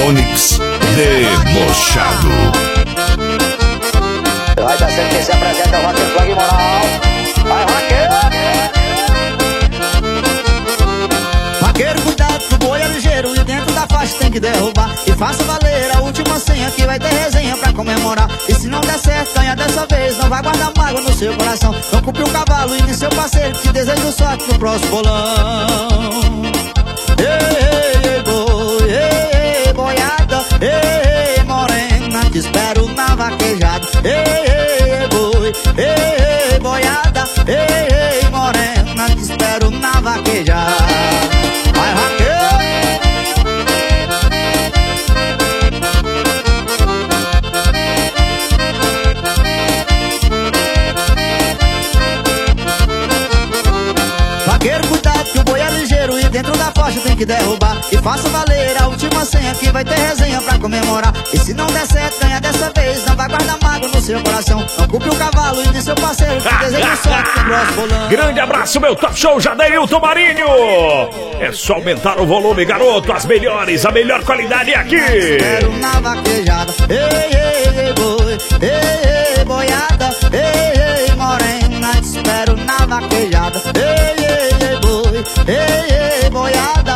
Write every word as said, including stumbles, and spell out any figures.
Onix Debochado. Vai dar sempre quem se apresenta é o Vaqueiro Flag Moral. Vai, Vaqueiro! Vaqueiro, cuidado que o boi é ligeiro e dentro da faixa tem que derrubar. E faça valer a última senha que vai ter resenha pra comemorar. E se não der certo, ganha dessa vez, não vai guardar mágoa no seu coração. Não culpe o cavalo e nem seu parceiro que deseja sorte no próximo bolão. Ei, ei, boi, ei, ei, boiada, ei, ei, morena, te espero na vaquejada. Ei, ei, boi, ei, ei, boiada, ei, ei, morena, te espero na vaquejada. Vai, vaqueiro! Vaqueiro, cuidado que o boi é ligeiro e dentro da faixa tem que derrubar. E faça valer a última senha que vai ter resenha pra comemorar. E se não der certo, ganha dessa vez, não vai guardar mágoa no seu coração. Não culpe o cavalo e nem seu parceiro que deseja sorte no próximo bolão. Grande abraço, meu top show Jadeilton Marinho. É só aumentar o volume, garoto. As melhores, a melhor qualidade é aqui. Espero na vaquejada. Ei, ei, ei, boi, ei, ei, boiada, ei, ei, morena, te espero na vaquejada. Ei, ei, ei, boi, ei, ei, boiada,